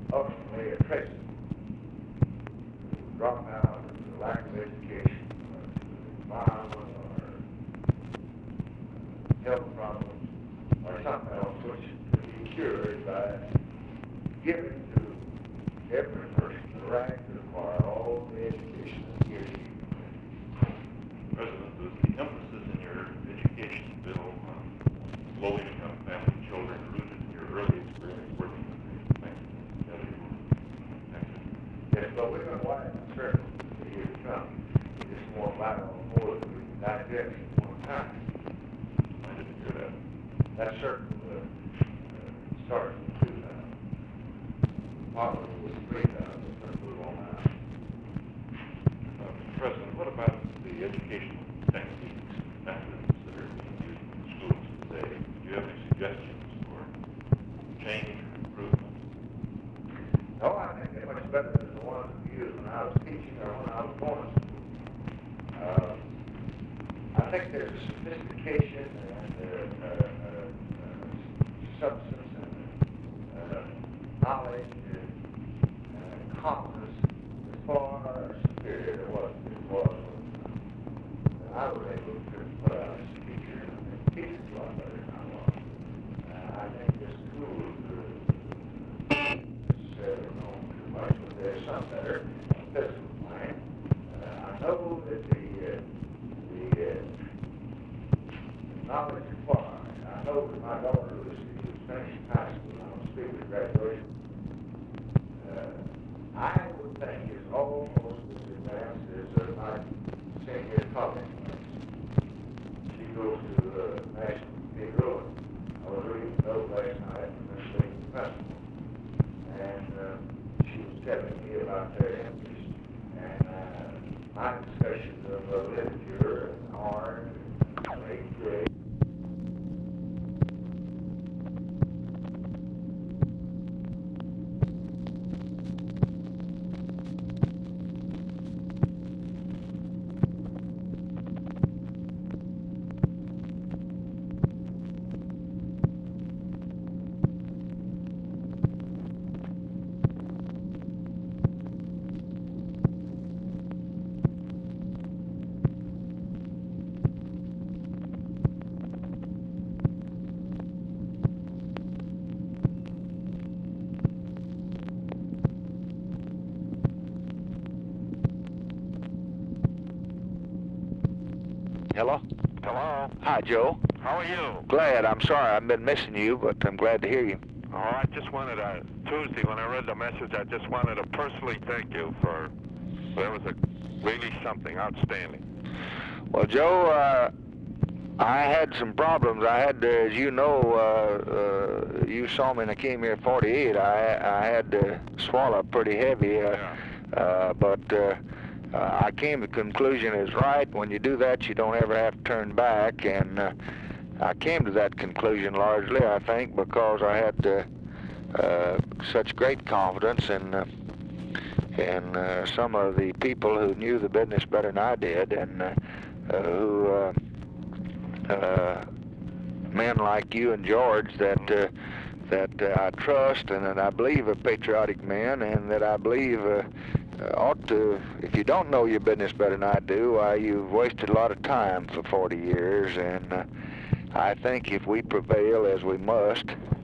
ultimately a trace drop out of the lack of education, violence, or health problems, or something else which can be cured by giving to every person the right to acquire all the education that he or she can. President, does the emphasis in your education bill on low-income family children rooted in your early experience working with the bank? Yes, but we're going to widen the circle in the years to come. It's more vital, more than we can digest at one time. I didn't hear that. That circle starts in 2000. Probably was 3,000. Let's move on now. President, what about the educational techniques and methods that are being used in schools today? Do you have any suggestions for change or improvement? No, I think they're much better than the ones we used when I was teaching or when I was going to school. I think there's a sophistication and substance and knowledge and confidence as far superior to what it was when I was able to put out as a teacher, and teachers a lot better than I was. I think the schools necessarily know too much, but there's some better physical plan. I know that the knowledge required. I know that my daughter was finishing high school. I was speaking at graduation. I would think is almost as advanced as my senior college. She goes to the National Cathedral. I was reading a note last night from the state festival, and she was telling me about their interest and my discussions of literature and art and eighth grade. Hello? Hello. Hi, Joe. How are you? Glad. I'm sorry I've been missing you, but I'm glad to hear you. Oh, I just wanted to, Tuesday when I read the message, I just wanted to personally thank you for, that was really something outstanding. Well, Joe, I had some problems. I had, as you know, you saw me when I came here in 48. I had to swallow pretty heavy, but I came to the conclusion is right. When you do that, you don't ever have to turn back, and I came to that conclusion largely, I think, because I had such great confidence in some of the people who knew the business better than I did, and who men like you and George that I trust and that I believe are patriotic men, and that I believe ought to, if you don't know your business better than I do, why, you've wasted a lot of time for 40 years, and I think if we prevail, as we must,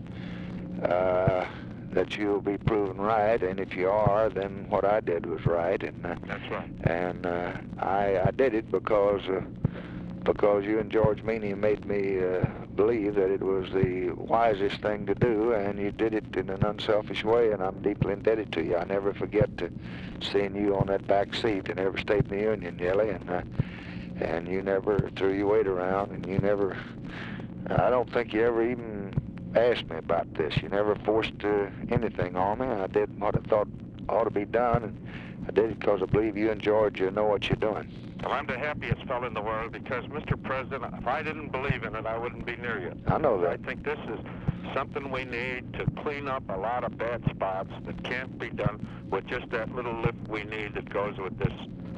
that you'll be proven right, and if you are, then what I did was right, and That's right. And I did it because you and George Meany made me believe that it was the wisest thing to do, and you did it in an unselfish way, and I'm deeply indebted to you. I never forget seeing you on that back seat in every state in the Union, Jelly, and you never threw your weight around, and you never, I don't think you ever even asked me about this. You never forced anything on me. I did what I thought ought to be done, and I did it because I believe you and George know what you're doing. Well, I'm the happiest fellow in the world because, Mr. President, if I didn't believe in it, I wouldn't be near you. I know that. I think this is something we need to clean up a lot of bad spots that can't be done with just that little lift we need that goes with this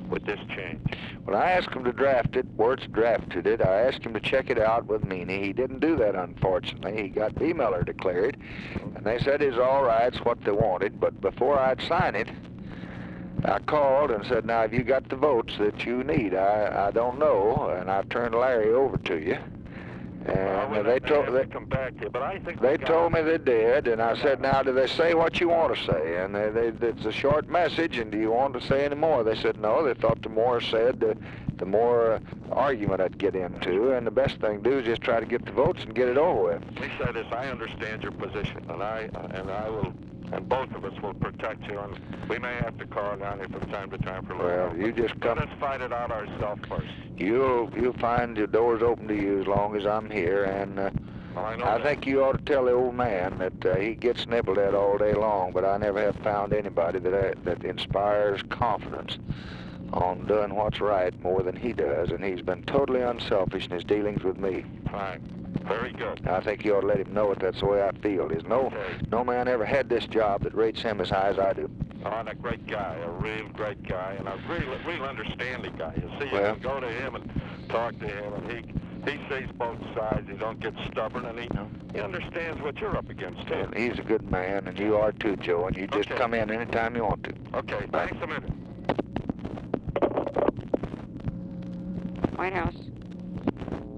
with this change? Well, I asked him to draft it, Wirtz drafted it. I asked him to check it out with Meany. He didn't do that, unfortunately. He got B. Miller to clear it, and they said it's all right, it's what they wanted. But before I'd sign it, I called and said, now, have you got the votes that you need? I don't know, and I've turned Larry over to you. And they told come back here, but I think they told me they did, and I said, now, do they say what you want to say? And it's a short message, and do you want to say any more? They said no. They thought the more said, the more argument I'd get into, and the best thing to do is just try to get the votes and get it over with. Let me say this, I understand your position, and I will, and both of us will protect you, and we may have to call down here from time to time for a little Well, while, you just come. Let's fight it out ourselves first. You'll find your doors open to you as long as I'm here, and Well, I know I that. think you ought to tell the old man that he gets nibbled at all day long, but I never have found anybody that inspires confidence on doing what's right more than he does, and he's been totally unselfish in his dealings with me. Fine. Very good. I think you ought to let him know it. That's the way I feel. There's no man ever had this job that rates him as high as I do. Oh, and a great guy, a real great guy, and a real understanding guy. You see, you Well, can go to him and talk to him, and he sees both sides. He don't get stubborn, and he understands what you're up against, too. and he's a good man, and you are too, Joe, and you just Okay. come in anytime you want to. Okay, thanks a minute. White House.